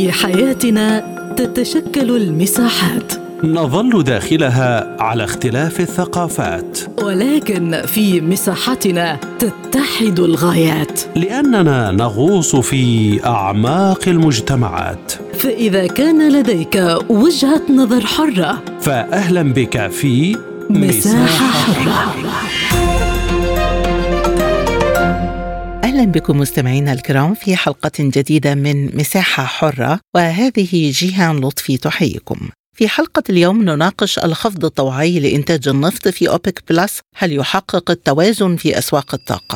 في حياتنا تتشكل المساحات، نظل داخلها على اختلاف الثقافات، ولكن في مساحتنا تتحد الغايات، لأننا نغوص في أعماق المجتمعات. فإذا كان لديك وجهة نظر حرة، فأهلا بك في مساحة حرة. أهلا بكم مستمعينا الكرام في حلقة جديدة من مساحة حرة، وهذه جيهان لطفي تحييكم. في حلقة اليوم نناقش الخفض الطوعي لإنتاج النفط في أوبك بلس، هل يحقق التوازن في أسواق الطاقة؟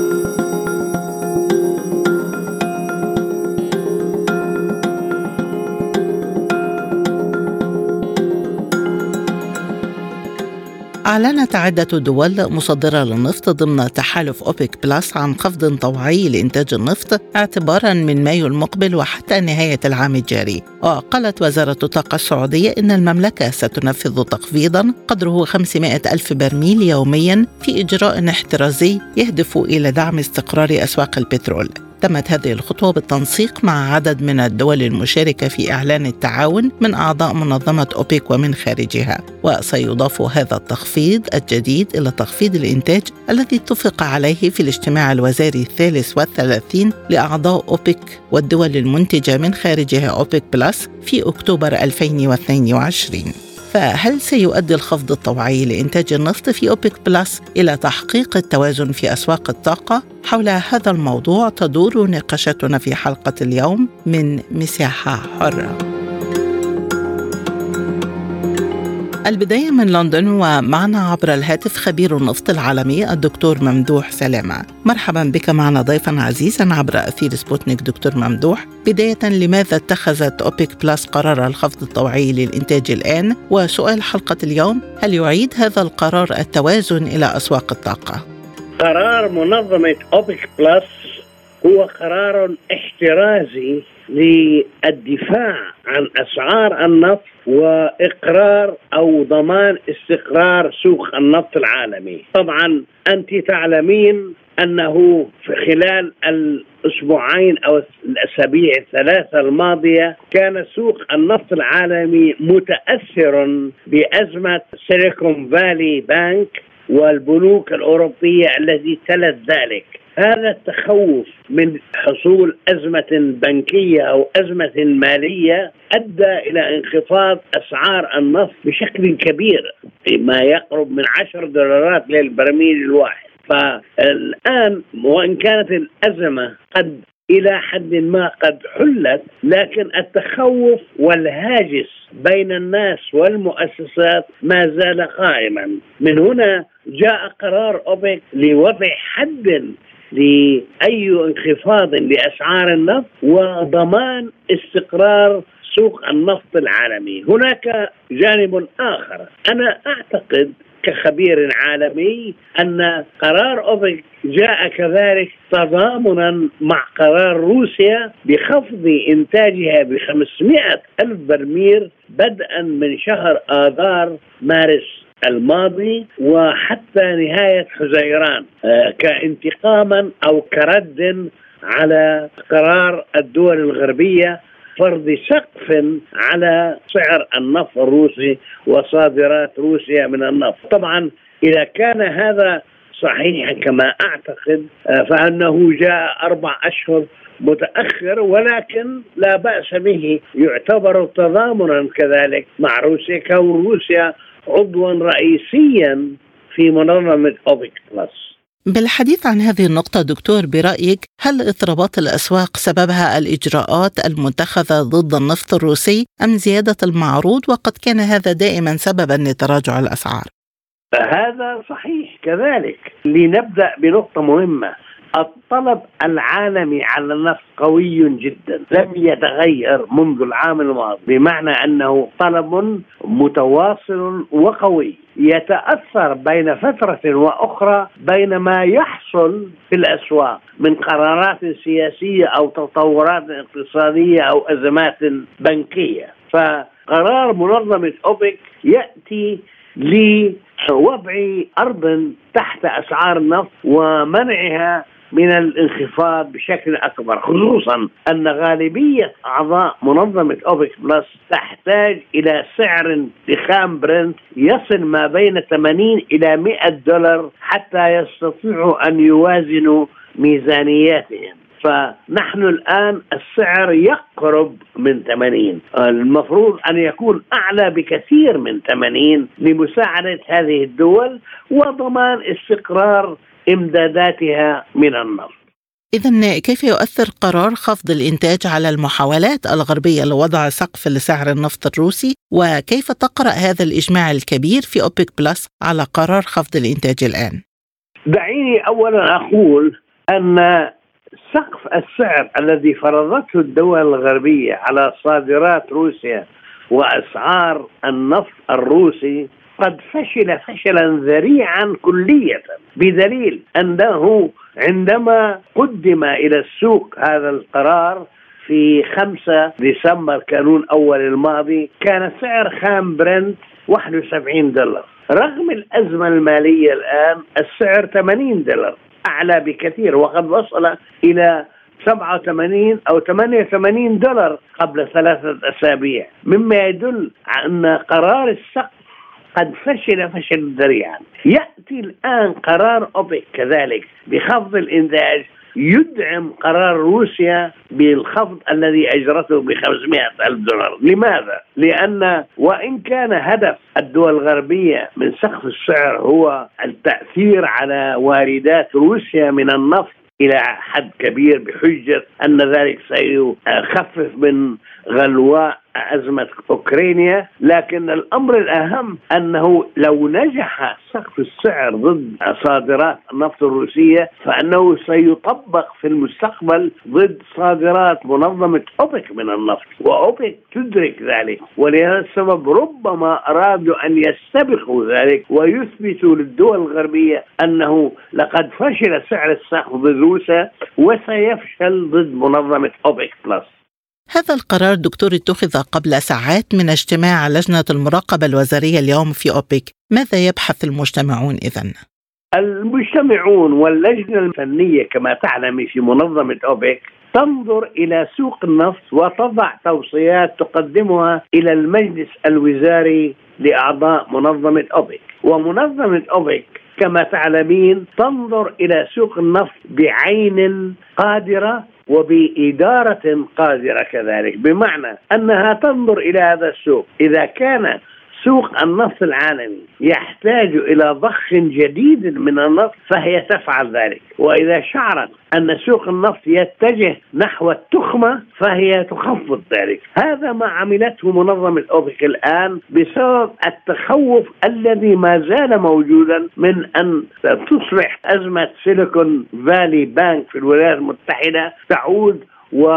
أعلنت عدة دول مصدرة للنفط ضمن تحالف أوبك بلس عن خفض طوعي لإنتاج النفط اعتباراً من مايو المقبل وحتى نهاية العام الجاري. وقالت وزارة الطاقة السعودية إن المملكة ستنفذ تخفيضاً قدره 500 ألف برميل يومياً في إجراء احترازي يهدف إلى دعم استقرار أسواق البترول. تمت هذه الخطوة بالتنسيق مع عدد من الدول المشاركة في إعلان التعاون من أعضاء منظمة أوبك ومن خارجها، وسيضاف هذا التخفيض الجديد إلى تخفيض الإنتاج الذي اتفق عليه في الاجتماع الوزاري 33 لأعضاء أوبك والدول المنتجة من خارجها أوبك بلس في أكتوبر 2022. فهل سيؤدي الخفض الطوعي لإنتاج النفط في أوبك بلس إلى تحقيق التوازن في أسواق الطاقة؟ حول هذا الموضوع تدور نقاشاتنا في حلقة اليوم من مساحة حرة. البداية من لندن، ومعنا عبر الهاتف خبير النفط العالمي الدكتور ممدوح سلامة. مرحبا بك معنا ضيفا عزيزا عبر أثير سبوتنيك. دكتور ممدوح، بداية لماذا اتخذت أوبك بلس قرار الخفض الطوعي للإنتاج الآن؟ وسؤال حلقة اليوم، هل يعيد هذا القرار التوازن إلى أسواق الطاقة؟ قرار منظمة أوبك بلس هو قرار احترازي للدفاع عن أسعار النفط وإقرار أو ضمان استقرار سوق النفط العالمي. طبعا أنت تعلمين أنه في خلال الأسبوعين أو الأسابيع الثلاثة الماضية كان سوق النفط العالمي متأثر بأزمة سيليكون فالي بانك والبنوك الأوروبية التي تلت ذلك. هذا التخوف من حصول أزمة بنكية أو أزمة مالية أدى إلى انخفاض أسعار النفط بشكل كبير، ما يقرب من $10 للبرميل الواحد. فالآن وإن كانت الأزمة قد إلى حد ما قد حلت، لكن التخوف والهاجس بين الناس والمؤسسات ما زال قائما. من هنا جاء قرار أوبك لوضع حد لأي انخفاض لأسعار النفط وضمان استقرار سوق النفط العالمي. هناك جانب آخر، أنا أعتقد كخبير عالمي أن قرار أوبك جاء كذلك تضامنا مع قرار روسيا بخفض إنتاجها ب500 ألف برميل بدءا من شهر آذار مارس الماضي وحتى نهاية حزيران، كانتقاما أو كرد على قرار الدول الغربية فرض سقف على سعر النفط الروسي وصادرات روسيا من النفط. طبعا إذا كان هذا صحيحا كما أعتقد فإنه جاء 4 أشهر متأخر، ولكن لا بأس به، يعتبر تضامنا كذلك مع روسيا كون روسيا عضوا رئيسيا في منظمة أوبك بلس. بالحديث عن هذه النقطة دكتور، برأيك هل اضطرابات الأسواق سببها الإجراءات المتخذة ضد النفط الروسي أم زيادة المعروض، وقد كان هذا دائما سببا لتراجع الأسعار؟ هذا صحيح كذلك. لنبدأ بنقطة مهمة، الطلب العالمي على النفط قوي جدا، لم يتغير منذ العام الماضي، بمعنى أنه طلب متواصل وقوي يتأثر بين فترة وأخرى بين ما يحصل في الأسواق من قرارات سياسية أو تطورات اقتصادية أو أزمات بنكية. فقرار منظمة أوبك يأتي لوضع أرض تحت أسعار النفط ومنعها من الانخفاض بشكل أكبر، خصوصا أن غالبية أعضاء منظمة أوبك بلس تحتاج إلى سعر لخام برنت يصل ما بين 80 إلى $100 حتى يستطيعوا أن يوازنوا ميزانياتهم. فنحن الآن السعر يقرب من 80، المفروض أن يكون أعلى بكثير من 80 لمساعدة هذه الدول وضمان استقرار إمداداتها من النفط. إذن كيف يؤثر قرار خفض الإنتاج على المحاولات الغربية لوضع سقف لسعر النفط الروسي؟ وكيف تقرأ هذا الإجماع الكبير في أوبك بلس على قرار خفض الإنتاج الآن؟ دعيني أولا أقول أن سقف السعر الذي فرضته الدول الغربية على صادرات روسيا وأسعار النفط الروسي قد فشل فشلا ذريعا كلية، بدليل أنه عندما قدم إلى السوق هذا القرار في 5 ديسمبر كانون أول الماضي كان سعر خام برنت $71. رغم الأزمة المالية الآن السعر $80، أعلى بكثير، وقد وصل إلى 87 أو $88 قبل 3 أسابيع، مما يدل على أن قرار السقف قد فشل ذريعا. يأتي الآن قرار أوبك كذلك بخفض الإنتاج يدعم قرار روسيا بالخفض الذي أجرته $500,000. لماذا؟ لأن وإن كان هدف الدول الغربية من سقف السعر هو التأثير على واردات روسيا من النفط إلى حد كبير بحجة أن ذلك سيخفف من غلواء أزمة أوكرانيا، لكن الأمر الأهم أنه لو نجح سقف السعر ضد صادرات النفط الروسية فإنه سيطبق في المستقبل ضد صادرات منظمة أوبك من النفط، وأوبك تدرك ذلك، ولهذا السبب ربما أرادوا أن يستبقوا ذلك ويثبتوا للدول الغربية أنه لقد فشل سعر السقف ضد روسيا وسيفشل ضد منظمة أوبك بلس. هذا القرار دكتور اتخذ قبل ساعات من اجتماع لجنة المراقبة الوزارية اليوم في أوبك. ماذا يبحث المجتمعون إذن؟ المجتمعون واللجنة الفنية كما تعلم في منظمة أوبك تنظر إلى سوق النفط وتضع توصيات تقدمها إلى المجلس الوزاري لأعضاء منظمة أوبك. ومنظمة أوبك كما تعلمين تنظر إلى سوق النفط بعين قادرة وبإدارة قادرة كذلك، بمعنى أنها تنظر إلى هذا السوق، إذا كان سوق النفط العالمي يحتاج إلى ضخ جديد من النفط فهي تفعل ذلك، وإذا شعرت أن سوق النفط يتجه نحو التخمة فهي تخفض ذلك. هذا ما عملته منظمة أوبك الآن بسبب التخوف الذي ما زال موجودا من أن تصبح أزمة سيليكون فالي بانك في الولايات المتحدة تعود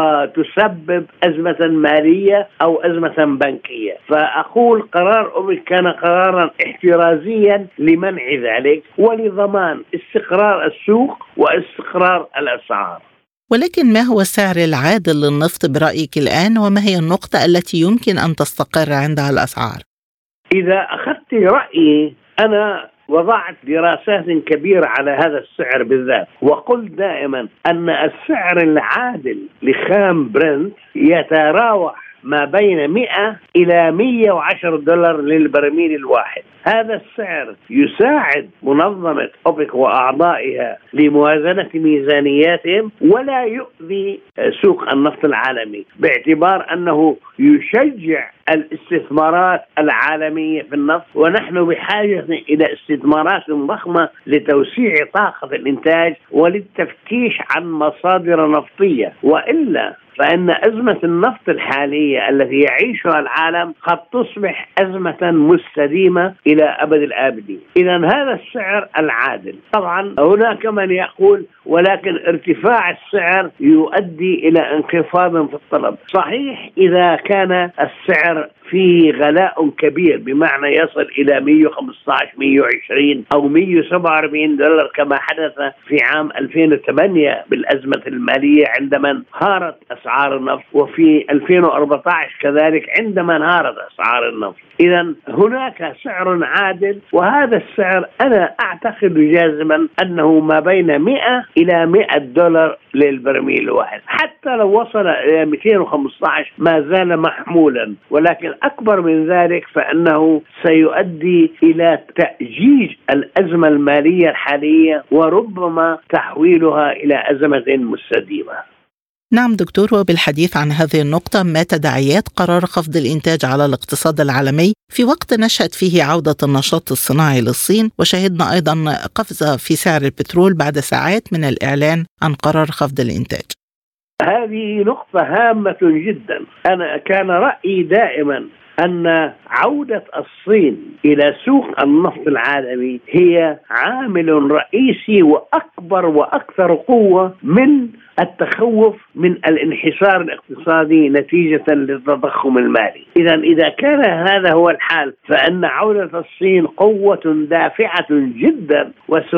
وتسبب أزمة مالية أو أزمة بنكية. فأقول قرار أوبك كان قرارا احترازيا لمنع ذلك ولضمان استقرار السوق واستقرار الأسعار. ولكن ما هو السعر العادل للنفط برأيك الآن، وما هي النقطة التي يمكن أن تستقر عندها الأسعار؟ إذا أخذت رأيي أنا وضعت دراسات كبيرة على هذا السعر بالذات، وقلت دائما أن السعر العادل لخام برنت يتراوح ما بين 100 إلى $110 للبرميل الواحد. هذا السعر يساعد منظمة أوبك وأعضائها لموازنة ميزانياتهم ولا يؤذي سوق النفط العالمي، باعتبار أنه يشجع الاستثمارات العالمية في النفط، ونحن بحاجة إلى استثمارات ضخمة لتوسيع طاقة الإنتاج وللتفتيش عن مصادر نفطية، وإلا فإن أزمة النفط الحالية التي يعيشها العالم قد تصبح أزمة مستديمة إلى أبد الآبدين. إذن هذا السعر العادل. طبعا هناك من يقول ولكن ارتفاع السعر يؤدي إلى انخفاض في الطلب. صحيح إذا كان السعر فيه غلاء كبير بمعنى يصل إلى 115 120 أو 147 دولار كما حدث في عام 2008 بالأزمة المالية عندما انهارت أسعار النفط، وفي 2014 كذلك عندما انهارت أسعار النفط. إذن هناك سعر عادل، وهذا السعر أنا أعتقد جازما أنه ما بين 100 إلى 100 دولار للبرميل الواحد. حتى لو وصل إلى 215 ما زال محمولا، ولكن أكبر من ذلك فإنه سيؤدي إلى تأجيج الأزمة المالية الحالية وربما تحويلها إلى أزمة مستديمة. نعم دكتور، وبالحديث عن هذه النقطة، ما تداعيات قرار خفض الإنتاج على الاقتصاد العالمي في وقت نشهد فيه عودة النشاط الصناعي للصين، وشهدنا أيضا قفزة في سعر البترول بعد ساعات من الإعلان عن قرار خفض الإنتاج؟ هذه نقطة هامة جدا. أنا كان رأيي دائما أن عودة الصين إلى سوق النفط العالمي هي عامل رئيسي وأكبر وأكثر قوة من التخوف من الانحسار الاقتصادي نتيجة للتضخم المالي. إذا كان هذا هو الحال فإن عودة الصين قوة دافعة جدا،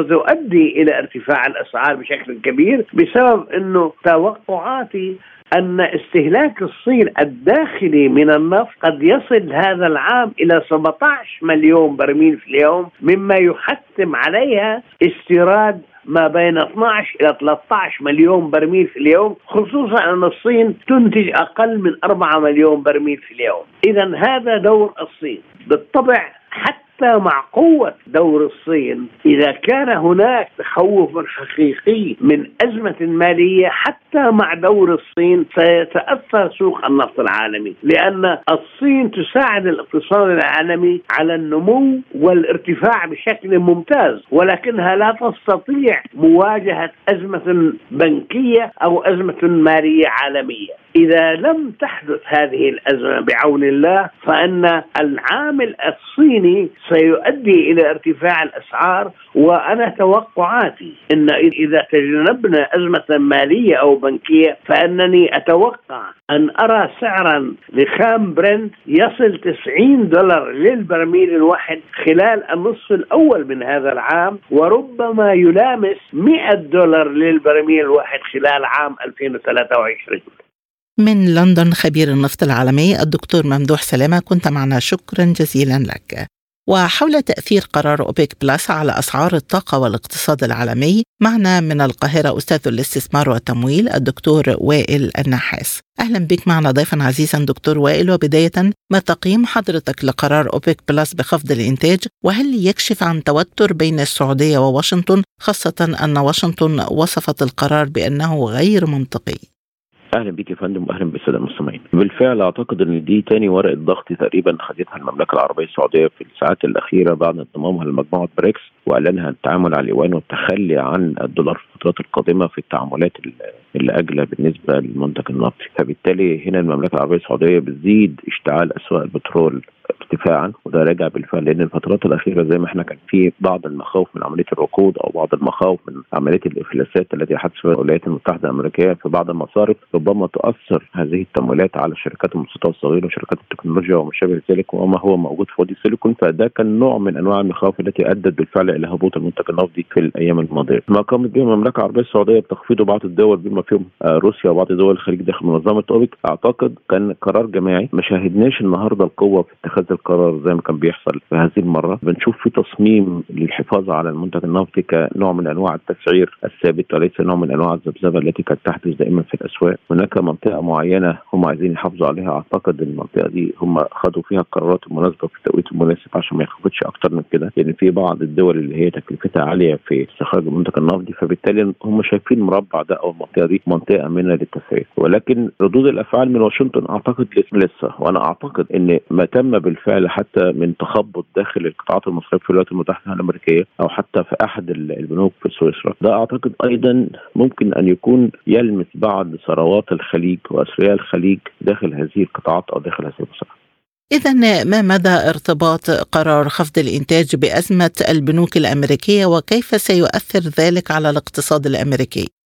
وستؤدي إلى ارتفاع الأسعار بشكل كبير، بسبب أنه توقعاتي أن استهلاك الصين الداخلي من النفط قد يصل هذا العام إلى 17 مليون برميل في اليوم، مما يحتم عليها استيراد ما بين 12 إلى 13 مليون برميل في اليوم، خصوصا أن الصين تنتج أقل من 4 مليون برميل في اليوم. إذن هذا دور الصين بالطبع. حتى مع قوة دور الصين، إذا كان هناك تخوف حقيقي من أزمة مالية، حتى مع دور الصين سيتأثر سوق النفط العالمي، لأن الصين تساعد الاقتصاد العالمي على النمو والارتفاع بشكل ممتاز، ولكنها لا تستطيع مواجهة أزمة بنكية أو أزمة مالية عالمية. إذا لم تحدث هذه الأزمة بعون الله فإن العامل الصيني سيؤدي إلى ارتفاع الأسعار. وأنا توقعاتي أن إذا تجنبنا أزمة مالية أو بنكية فإنني أتوقع أن أرى سعرا لخام برنت يصل 90 دولار للبرميل الواحد خلال النصف الأول من هذا العام، وربما يلامس 100 دولار للبرميل الواحد خلال عام 2023. من لندن خبير النفط العالمي الدكتور ممدوح سلامة، كنت معنا، شكرا جزيلا لك. وحول تأثير قرار أوبك بلس على أسعار الطاقة والاقتصاد العالمي، معنا من القاهرة أستاذ الاستثمار والتمويل الدكتور وائل النحاس. أهلا بك معنا ضيفا عزيزا دكتور وائل. وبداية، ما تقييم حضرتك لقرار أوبك بلس بخفض الإنتاج، وهل يكشف عن توتر بين السعودية وواشنطن، خاصة أن واشنطن وصفت القرار بأنه غير منطقي؟ اهلا بيك يا فندم، واهلا بالساده المستمعين. بالفعل اعتقد ان دي تاني ورقه ضغط تقريبا خدتها المملكه العربيه السعوديه في الساعات الاخيره بعد انضمامها لمجموعه بريكس، واعلانها التعامل على اليوان والتخلي عن الدولار في الفترات القادمه في التعاملات اللي اجله بالنسبه للمنتج النفطي. فبالتالي هنا المملكه العربيه السعوديه بتزيد اشتعال اسواق البترول ارتفاعا، وده راجع بالفعل لان الفترات الاخيره زي ما احنا كان في بعض المخاوف من عمليه الركود او بعض المخاوف من عمليه الافلاسات التي حدثت في الولايات المتحده الامريكيه في بعض المصارف، ربما تؤثر هذه التمويلات على الشركات المتوسطه والصغيره وشركات التكنولوجيا وما شابه ذلك وما هو موجود في وادي السيليكون. فده كان نوع من انواع المخاوف التي ادت بالفعل الى هبوط المنتج النفطي في الايام الماضيه. ما قامت به المملكه العربيه السعوديه بتخفيض بعض الدول بما فيهم روسيا وبعض دول الخليج داخل منظمه اوبك، اعتقد كان قرار جماعي. ما شاهدناش النهارده القوه في اتخاذ القرار زي ما كان بيحصل في هذه المره. بنشوف في تصميم للحفاظ على المنتج النفطي كنوع من انواع التسعير الثابت وليس نوع من انواع الذبذبه التي كانت تحدث دائما في الاسواق. هناك منطقه معينه هم عايزين يحافظوا عليها، اعتقد المنطقه دي هم خدوا فيها القرارات المناسبه في التوقيت المناسب عشان ما يخفضش اكتر من كده، لان في بعض الدول اللي هي تكلفتها عاليه في استخراج المنتج النفطي، فبالتالي هم شايفين المربع ده او المنطقه دي منطقه امنه للتسعير. ولكن ردود الافعال من واشنطن اعتقد لسه، وانا اعتقد ان ما تم بالفعل حتى من تخبط داخل القطاعات المصرفيه في الولايات المتحده الامريكيه او حتى في احد البنوك في سويسرا، ده اعتقد ايضا ممكن ان يكون يلمس بعض ثروات الخليج واثرياء الخليج داخل هذه القطاعات او داخل هذه المصارف. إذن ما مدى ارتباط قرار خفض الإنتاج بأزمة البنوك الأمريكية، وكيف سيؤثر ذلك على الاقتصاد الأمريكي؟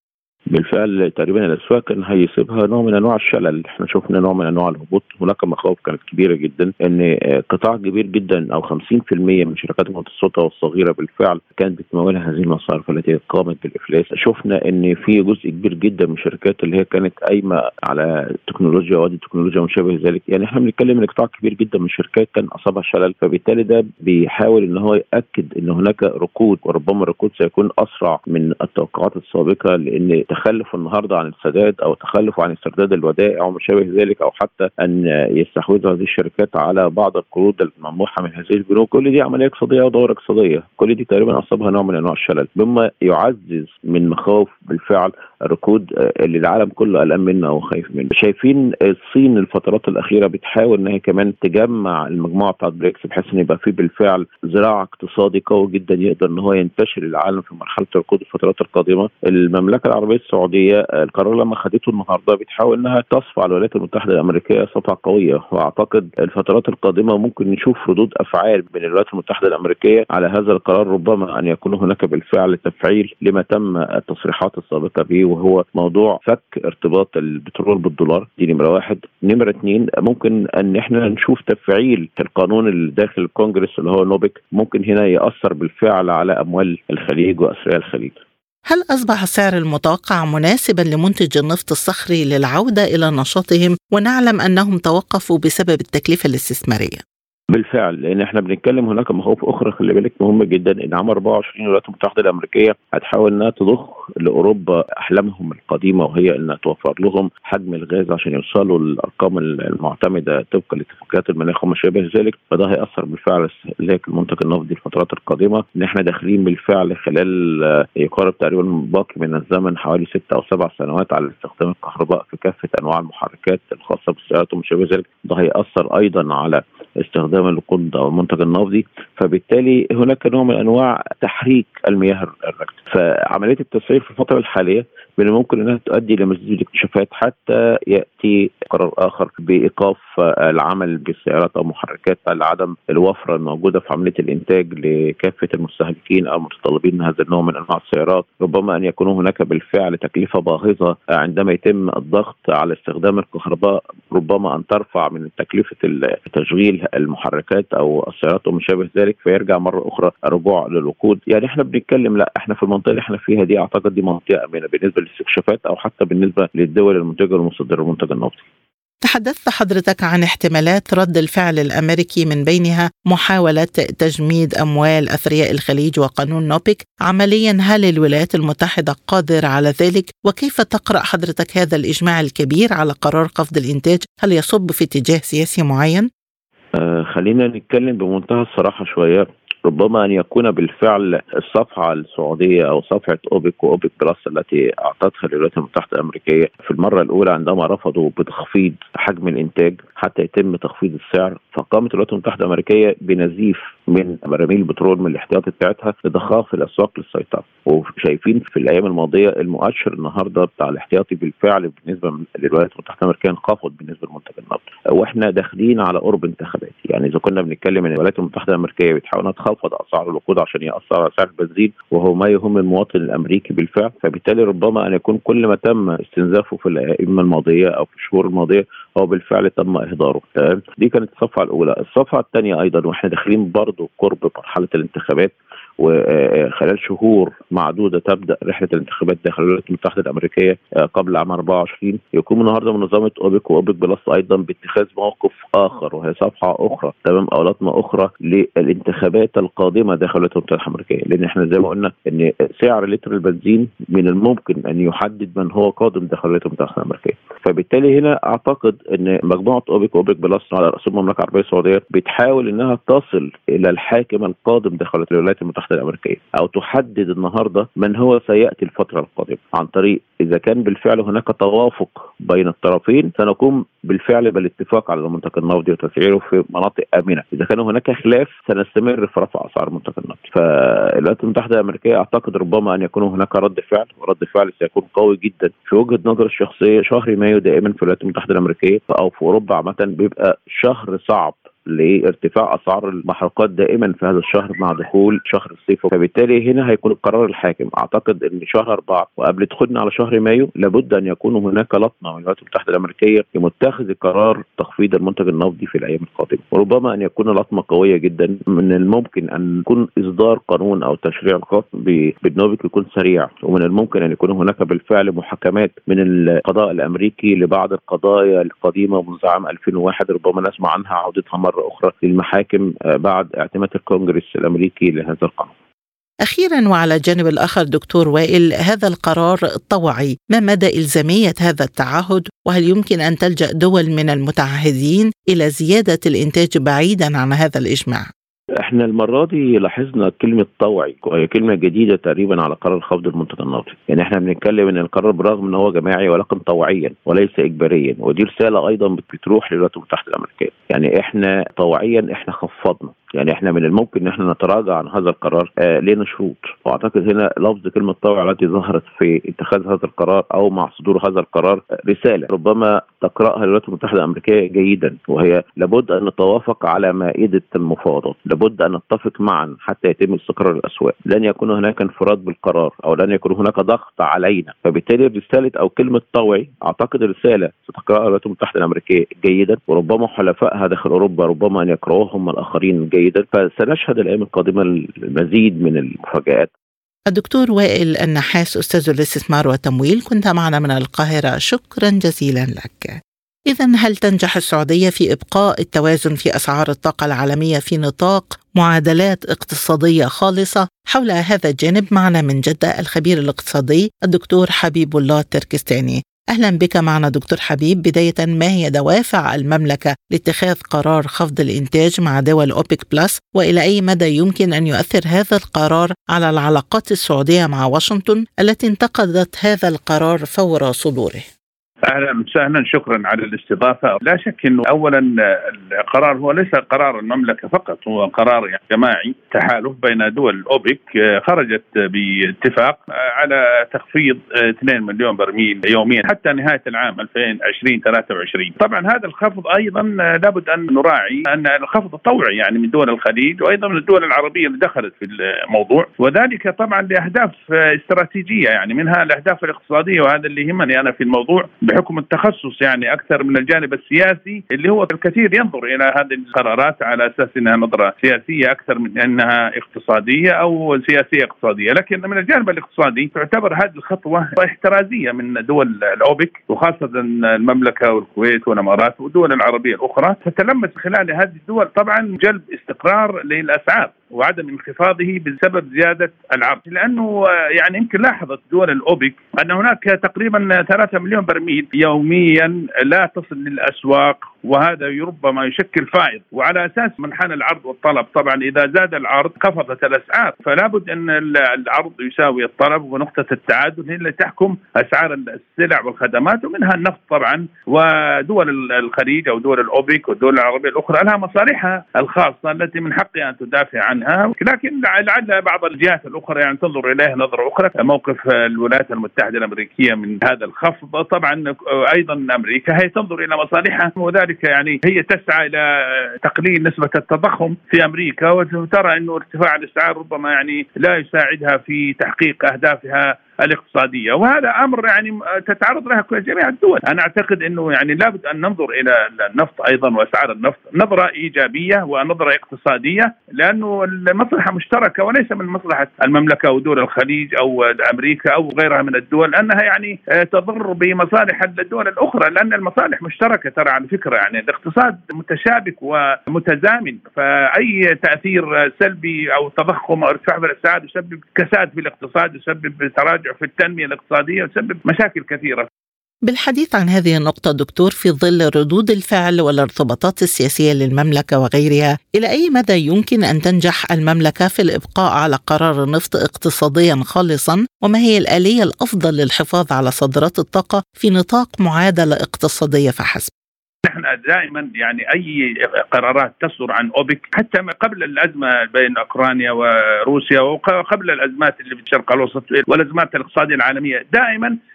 بالفعل تقريبا الاسواق كان هيسيبها نوع من انواع الشلل. احنا شفنا نوع من انواع الهبوط. هناك مخاوف كانت كبيره جدا ان قطاع كبير جدا او 50% من شركات المتوسطه والصغيره بالفعل كانت بتمولها هذه المصارف التي قامت بالافلاس. شفنا ان في جزء كبير جدا من الشركات اللي هي كانت قايمه على التكنولوجيا وادي التكنولوجيا وما شابه ذلك. يعني احنا بنتكلم ان قطاع كبير جدا من الشركات كان اصابها شلل، فبالتالي ده بيحاول ان هو ياكد ان هناك ركود، وربما الركود سيكون اسرع من التوقعات السابقه، لان تخلف النهارده عن السداد او تخلف عن استرداد الودائع وما شابه ذلك، او حتى ان يستحوذ هذه الشركات على بعض القروض الممنوحه من هذه البنوك، كل دي عمليه اقتصاديه ودوره اقتصاديه، كل دي تقريبا اصابها نوع من انواع الشلل، مما يعزز من مخاوف بالفعل الركود اللي العالم كله قلقان منه او خايف منه. شايفين الصين الفترات الاخيره بتحاول ان هي كمان تجمع المجموعه بتاعت بريكس بحيث ان يبقى في بالفعل ذراع اقتصادي قوي جدا يقدر ان هو ينتشر العالم في مرحله الركود الفترات القادمه. المملكه العربيه السعوديه القرار لما خدته النهارده بتحاول انها تصفى على الولايات المتحده الامريكيه صفعه قويه، واعتقد الفترات القادمه ممكن نشوف ردود افعال من الولايات المتحده الامريكيه على هذا القرار، ربما ان يكون هناك بالفعل تفعيل لما تم التصريحات السابقه به، وهو موضوع فك ارتباط البترول بالدولار. دي نمره واحد. نمره اثنين، ممكن ان احنا نشوف تفعيل القانون اللي داخل الكونجرس اللي هو نوبك، ممكن هنا ياثر بالفعل على اموال الخليج واثرياء الخليج. هل أصبح السعر المتوقع مناسبا لمنتج النفط الصخري للعودة إلى نشاطهم، ونعلم أنهم توقفوا بسبب التكلفة الاستثمارية؟ بالفعل، لان احنا بنتكلم هناك مخاوف اخرى خلي بالك مهمه جدا، ان عام 24 الولايات المتحده الامريكيه هتحاول انها تضخ لاوروبا احلامهم القديمه، وهي انها توفر لهم حجم الغاز عشان يوصلوا للارقام المعتمده طبقا لاتفاقيات المناخ وما شابه ذلك. فده هياثر بالفعل استهلاك المنتج النفطي الفترات القادمه، ان احنا داخلين بالفعل خلال يقارب تقريبا باقي من الزمن حوالي 6 أو 7 سنوات على استخدام الكهرباء في كافه انواع المحركات الخاصه بالسيارات وما شابه ذلك. ده هياثر ايضا على استخدام الوقود او المنتج النفطي، فبالتالي هناك نوع من انواع تحريك المياه الراكده. فعمليه التسعير في الفتره الحاليه من الممكن انها تؤدي لمزيد الاكتشافات حتى ياتي قرار اخر بايقاف العمل بالسيارات او محركات لعدم الوفره الموجوده في عمليه الانتاج لكافه المستهلكين او متطلبين هذا النوع من انواع السيارات. ربما ان يكون هناك بالفعل تكلفه باهظه عندما يتم الضغط على استخدام الكهرباء، ربما ان ترفع من تكلفه تشغيل المحركات او السيارات وما شابه ذلك، فيرجع مره اخرى الرجوع للوقود. يعني احنا بنتكلم لا احنا في المنطقه اللي احنا فيها دي اعتقد دي منطقه امنه بالنسبه للاستكشافات او حتى بالنسبه للدول المنتجه والمصدره المنتج النفطي. تحدثت حضرتك عن احتمالات رد الفعل الأمريكي، من بينها محاولة تجميد أموال أثرياء الخليج وقانون نوبك. عمليا هل الولايات المتحدة قادرة على ذلك؟ وكيف تقرأ حضرتك هذا الإجماع الكبير على قرار خفض الإنتاج؟ هل يصب في اتجاه سياسي معين؟ خلينا نتكلم بمنتهى الصراحة شوية. ربما أن يكون بالفعل الصفحة السعودية أو صفحة أوبك وأوبك بلس التي أعطتها الولايات المتحدة الأمريكية في المرة الأولى عندما رفضوا بتخفيض حجم الإنتاج حتى يتم تخفيض السعر، فقامت الولايات المتحدة الأمريكية بنزيف من براميل البترول من الاحتياطي بتاعتها لضخها في الأسواق للسيطرة. وشايفين في الأيام الماضية المؤشر النهاردة بتاع الاحتياطي بالفعل بالنسبة للولايات المتحدة الأمريكية انخفض بالنسبة لمنتج النفط، وإحنا داخلين على قرب انتخابات. يعني إذا كنا بنتكلم إن الولايات المتحدة الأمريكية بتحاول تخفض أسعار الوقود عشان يأثر على سعر البنزين وهو ما يهم المواطن الأمريكي بالفعل، فبالتالي ربما أن يكون كل ما تم استنزافه في الأيام الماضية أو في الشهور الماضية هو بالفعل تم إهداره. دي كانت الصفحة الأولى. الصفحة الثانية أيضا وإحنا داخلين برضو قرب مرحلة الانتخابات، وخلال شهور معدودة تبدأ رحلة الانتخابات داخل الولايات المتحدة الأمريكية قبل عام 24. يقوم النهاردة منظمة أوبك وأوبك بلس أيضا باتخاذ موقف آخر، وهي صفحة أخرى تمام أو لطمة أخرى للانتخابات القادمة داخل الولايات المتحدة الأمريكية، لأن احنا زي ما قلنا أن سعر لتر البنزين من الممكن أن يحدد من هو قادم داخل الولايات المتحدة الأمريكية. فبالتالي هنا أعتقد أن مجموعة أوبك وأوبك بلس على رأس المملكة العربية السعودية بتحاول أنها تصل إلى الحاكم القادم داخل الولايات المتحدة الأمريكية، أو تحدد النهاردة من هو سيأتي الفترة القادمة عن طريق إذا كان بالفعل هناك توافق بين الطرفين سنقوم بالفعل بالاتفاق على المنتج النفطي وتسعيره في مناطق آمنة. إذا كان هناك خلاف سنستمر في رفع أسعار المنتج النفطي. فالولايات المتحدة الأمريكية أعتقد ربما أن يكون هناك رد فعل، ورد فعل سيكون قوي جدا. في وجهة نظر الشخصية شهر مايو دائما في الولايات المتحدة الأمريكية أو في أوروبا عامة بيبقى شهر صعب لارتفاع أسعار المحروقات دائما في هذا الشهر مع دخول شهر الصيف، فبالتالي هنا هيكون القرار الحاكم. أعتقد أن شهر 4 وقبل دخولنا على شهر مايو لابد أن يكون هناك لطمة من الولايات المتحدة الأمريكية لمتخذ قرار تخفيض المنتج النفطي في الأيام القادمة، وربما أن يكون لطمة قوية جدا. من الممكن أن يكون إصدار قانون أو تشريع خاص بالنوبك يكون سريع، ومن الممكن أن يكون هناك بالفعل محاكمات من القضاء الأمريكي لبعض القضايا القديمة منذ عام 2001 ربما نسمع عنها عودتها مرة أخرى للمحاكم بعد اعتماد الكونغرس الأمريكي لهذا القانون. أخيرا وعلى الجانب الآخر دكتور وائل، هذا القرار الطوعي ما مدى إلزامية هذا التعهد، وهل يمكن أن تلجأ دول من المتعهدين إلى زيادة الإنتاج بعيدا عن هذا الإجماع؟ احنا المرة دي لاحظنا كلمة طوعي وهي كلمة جديدة تقريبا على قرار خفض المنتج النفطي. يعني احنا بنتكلم ان القرار برغم ان هو جماعي ولكن طوعيا وليس اجباريا، ودي رسالة ايضا بتروح للولايات المتحدة الامريكية. يعني احنا طوعيا احنا خفضنا، يعني احنا من الممكن ان احنا نتراجع عن هذا القرار لنا شروط. واعتقد هنا لفظ كلمة طوعي التي ظهرت في اتخاذ هذا القرار او مع صدور هذا القرار رسالة ربما تقرأها الولايات المتحدة الامريكية جيدا، وهي لابد ان نتوافق على مائدة المفاوضات، لابد أن نتفق معا حتى يتم استقرار الأسواق. لن يكون هناك انفراد بالقرار أو لن يكون هناك ضغط علينا، فبالتالي رسالة أو كلمة طوعي أعتقد رسالة ستقرأها الولايات المتحدة الأمريكية جيدا، وربما حلفائها داخل أوروبا ربما أن يقرأوهم الآخرين جيدا، فسنشهد الأيام القادمة المزيد من المفاجآت. الدكتور وائل النحاس أستاذ الاستثمار والتمويل، كنت معنا من القاهرة، شكرا جزيلا لك. إذن هل تنجح السعودية في إبقاء التوازن في أسعار الطاقة العالمية في نطاق معادلات اقتصادية خالصة؟ حول هذا الجانب معنا من جدة الخبير الاقتصادي الدكتور حبيب الله التركستاني. أهلا بك معنا دكتور حبيب. بداية، ما هي دوافع المملكة لاتخاذ قرار خفض الإنتاج مع دول أوبك بلس، وإلى أي مدى يمكن أن يؤثر هذا القرار على العلاقات السعودية مع واشنطن التي انتقدت هذا القرار فور صدوره؟ أهلا وسهلا، شكرا على الاستضافة. لا شك أنه أولا القرار هو ليس قرار المملكة فقط، هو قرار جماعي تحالف بين دول أوبك خرجت باتفاق على تخفيض 2 مليون برميل يوميا حتى نهاية العام 2023. طبعا هذا الخفض أيضا لابد أن نراعي أن الخفض طوعي يعني من دول الخليج وأيضا من الدول العربية اللي دخلت في الموضوع، وذلك طبعا لأهداف استراتيجية، يعني منها الأهداف الاقتصادية، وهذا اللي يهمني أنا في الموضوع بحكم التخصص، يعني أكثر من الجانب السياسي اللي هو الكثير ينظر إلى هذه القرارات على أساس أنها نظرة سياسية أكثر من أنها اقتصادية أو سياسية اقتصادية. لكن من الجانب الاقتصادي تعتبر هذه الخطوة احترازية من دول الأوبك وخاصة المملكة والكويت والإمارات والدول العربية الأخرى، تتلمس خلال هذه الدول طبعا جلب استقرار للأسعار وعدم انخفاضه بسبب زيادة العرض، لأنه يعني يمكن لاحظت دول الأوبك أن هناك تقريبا 3 مليون برميل يوميا لا تصل للأسواق، وهذا ربما يشكل فائض، وعلى أساس منحنى العرض والطلب طبعا إذا زاد العرض خفضت الأسعار، فلا بد أن العرض يساوي الطلب، ونقطة التعادل هي اللي تحكم أسعار السلع والخدمات، ومنها النفط طبعا. ودول الخليج أو دول الأوبك والدول العربية الأخرى لها مصالحها الخاصة التي من حقها أن تدافع عنها، لكن لعل بعض الجهات الأخرى يعني تنظر إليها نظرة أخرى. موقف الولايات المتحدة الأمريكية من هذا الخفض طبعا أيضا أمريكا هي تنظر إلى مصالحها، وذلك يعني هي تسعى إلى تقليل نسبة التضخم في أمريكا، وترى أنه ارتفاع الأسعار ربما يعني لا يساعدها في تحقيق أهدافها الاقتصادية، وهذا أمر يعني تتعرض له جميع الدول. أنا أعتقد أنه يعني لابد أن ننظر إلى النفط أيضا وأسعار النفط نظرة إيجابية ونظرة اقتصادية، لأنه المصلحة مشتركة وليس من مصلحة المملكة أو دول الخليج أو أمريكا أو غيرها من الدول أنها يعني تضر بمصالح الدول الأخرى، لأن المصالح مشتركة. ترى على فكرة يعني الاقتصاد متشابك ومتزامن، فأي تأثير سلبي أو تضخم أو ارتفاع في الأسعار يسبب كساد في الاقتصاد، يسبب تراجع في التنمية الاقتصادية وتسبب مشاكل كثيرة. بالحديث عن هذه النقطة دكتور، في ظل ردود الفعل والارتباطات السياسية للمملكة وغيرها، إلى أي مدى يمكن أن تنجح المملكة في الإبقاء على قرار النفط اقتصاديا خالصا؟ وما هي الآلية الأفضل للحفاظ على صادرات الطاقة في نطاق معادلة اقتصادية فحسب؟ نحن دائما يعني أي قرارات تصدر عن أوبك حتى قبل الأزمة بين أوكرانيا وروسيا وقبل الأزمات اللي في الشرق الأوسط والأزمات الاقتصادية العالمية، دائما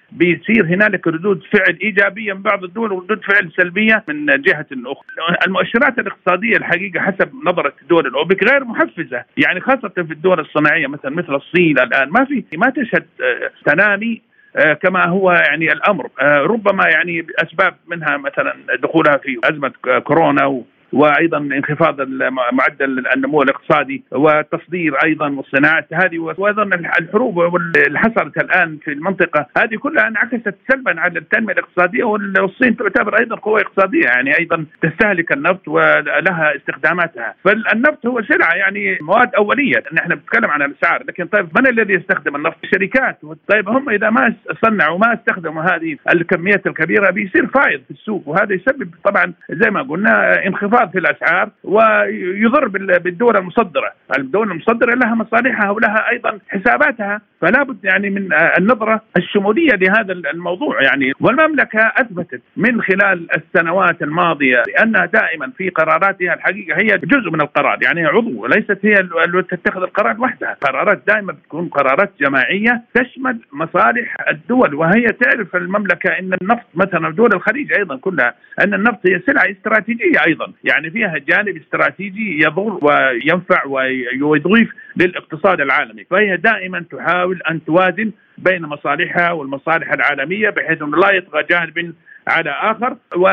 بيصير هنالك ردود فعل إيجابية من بعض الدول وردود فعل سلبية من جهة أخرى. المؤشرات الاقتصادية الحقيقة حسب نظرة دول الأوبك غير محفزة، يعني خاصة في الدول الصناعية مثل الصين الآن ما تشهد تنامي كما هو يعني الأمر. ربما يعني أسباب منها مثلا دخولها في أزمة كورونا وأيضا انخفاض معدل النمو الاقتصادي والتصدير أيضا والصناعات هذه، وأيضا الحروب اللي حصلت الآن في المنطقة هذه كلها انعكست سلبا على التنمية الاقتصادية. والصين تعتبر أيضا قوة اقتصادية، يعني أيضا تستهلك النفط ولها استخداماتها. فالنفط هو سلعة يعني مواد أولية، نحن بنتكلم عن الأسعار، لكن طيب من الذي يستخدم النفط؟ الشركات. طيب هم إذا ما صنعوا وما استخدموا هذه الكميات الكبيرة بيصير فائض في السوق، وهذا يسبب طبعا زي ما قلنا انخفاض في الأسعار ويضر بالدول المصدرة. الدول المصدرة لها مصالحها ولها أيضا حساباتها، فلا بد يعني من النظرة الشمولية لهذا الموضوع يعني. والمملكة أثبتت من خلال السنوات الماضية أنها دائما في قراراتها الحقيقة هي جزء من القرار، يعني عضو، ليست هي اللي تتخذ القرار وحدها. قرارات دائما بتكون قرارات جماعية تشمل مصالح الدول. وهي تعرف المملكة أن النفط مثلا دول الخليج أيضا كلها أن النفط هي سلعة استراتيجية أيضا، يعني فيها جانب استراتيجي يضر وينفع ويضيف للاقتصاد العالمي. فهي دائما تحاول أن توازن بين مصالحها والمصالح العالمية بحيث أنه لا يطغى جانب على آخر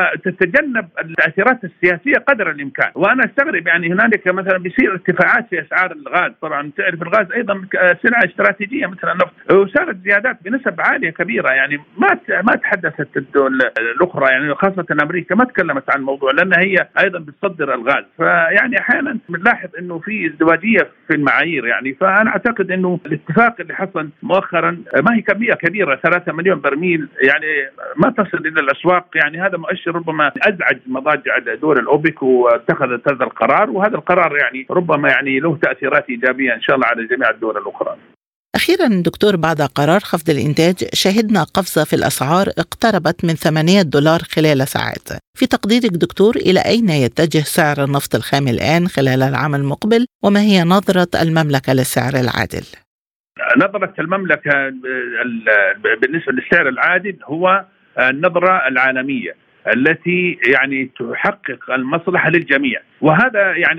وتتجنب التأثيرات السياسية قدر الإمكان. وأنا أستغرب يعني هنالك مثلا بيصير ارتفاعات في أسعار الغاز، طبعا تعرف الغاز أيضا سلعة استراتيجية مثل النفط، وصارت زيادات بنسب عالية كبيرة. يعني ما تحدثت الدول الأخرى يعني خاصة أمريكا ما تكلمت عن الموضوع لأن هي أيضا بتصدر الغاز. فيعني أحيانا بنلاحظ إنه في ازدواجية في المعايير يعني. فأنا أعتقد إنه الاتفاق اللي حصل مؤخرا ما هي كمية كبيرة 3 مليون برميل يعني ما تصل إلى الأسواق، يعني هذا مؤشر ربما أزعج مضاجع دول الأوبك واتخذت هذا القرار. وهذا القرار يعني ربما يعني له تأثيرات إيجابية إن شاء الله على جميع الدول الأخرى. أخيرا دكتور، بعد قرار خفض الإنتاج شهدنا قفزة في الأسعار اقتربت من $8 خلال ساعات. في تقديرك دكتور إلى أين يتجه سعر النفط الخام الآن خلال العام المقبل، وما هي نظرة المملكة للسعر العادل؟ نظرة المملكة بالنسبة للسعر العادل هو النظرة العالمية التي يعني تحقق المصلحة للجميع. وهذا يعني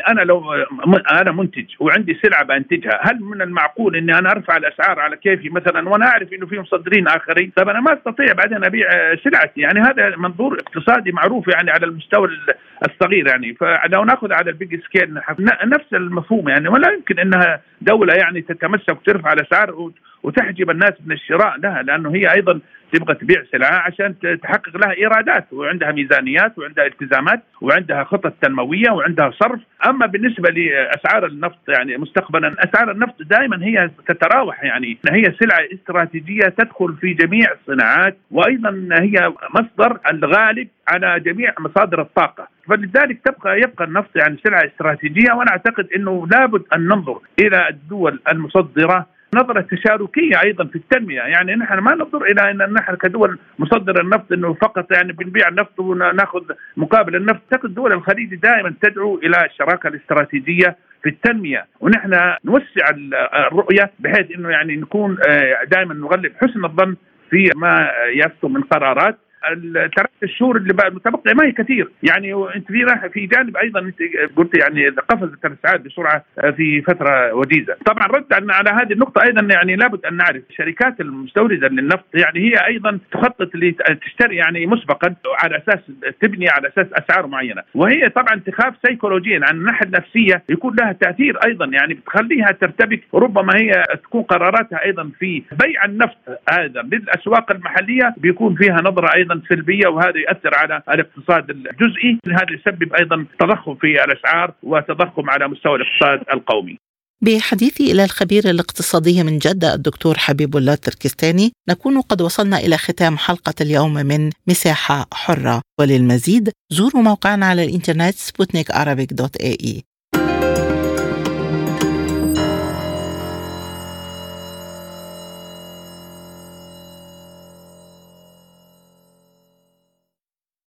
أنا منتج وعندي سلعة بأنتجها، هل من المعقول أني أنا أرفع الأسعار على كيفي مثلا وأنا أعرف أنه في مصدرين آخرين؟ طب أنا ما أستطيع بعدين أبيع سلعتي. يعني هذا منظور اقتصادي معروف يعني على المستوى الصغير يعني. فلو نأخذ على البيج سكيل نفس المفهوم يعني، ولا يمكن أنها دولة يعني تتمسك وترفع الأسعار وتحجب الناس من الشراء لها، لأنه هي أيضا تبغى تبيع سلعة عشان تحقق لها إيرادات وعندها ميزانيات وعندها التزامات وعندها خطط تنموية وعندها صرف. أما بالنسبة لأسعار النفط يعني مستقبلا، أسعار النفط دائما هي تتراوح، يعني هي سلعة استراتيجية تدخل في جميع الصناعات، وأيضا هي مصدر الغالب على جميع مصادر الطاقة. فلذلك يبقى النفط يعني سلعة استراتيجية. وأنا أعتقد أنه لابد أن ننظر إلى الدول المصدرة نظرة تشاركية أيضا في التنمية. يعني نحن ما ننظر إلى أن نحن كدول مصدر النفط أنه فقط يعني بنبيع النفط ونأخذ مقابل النفط. تأخذ دول الخليج دائما تدعو إلى الشراكة الاستراتيجية في التنمية، ونحن نوسع الرؤية بحيث أنه يعني نكون دائما نغلب حسن الظن في ما يصدر من قرارات. ال3 شهور اللي متبقية ما هي كثير يعني. وانت في جانب ايضا انت قلت يعني قفزت الاسعار بسرعه في فتره وجيزه. طبعا رد على هذه النقطه ايضا يعني لابد ان نعرف الشركات المستورده للنفط يعني هي ايضا تخطط لتشتري يعني مسبقا على اساس تبني على اساس اسعار معينه. وهي طبعا تخاف سيكولوجيا عن الناحيه النفسيه يكون لها تاثير ايضا يعني بتخليها ترتبك. ربما هي تكون قراراتها ايضا في بيع النفط هذا للاسواق المحليه بيكون فيها نظره ايضا سلبية، وهذا يؤثر على الاقتصاد الجزئي. هذا يسبب أيضا تضخم في الأسعار وتضخم على مستوى الاقتصاد القومي. بحديثي إلى الخبير الاقتصادي من جدة الدكتور حبيب الله التركستاني نكون قد وصلنا إلى ختام حلقة اليوم من مساحة حرة. وللمزيد زوروا موقعنا على الإنترنت sputnikarabic.ae.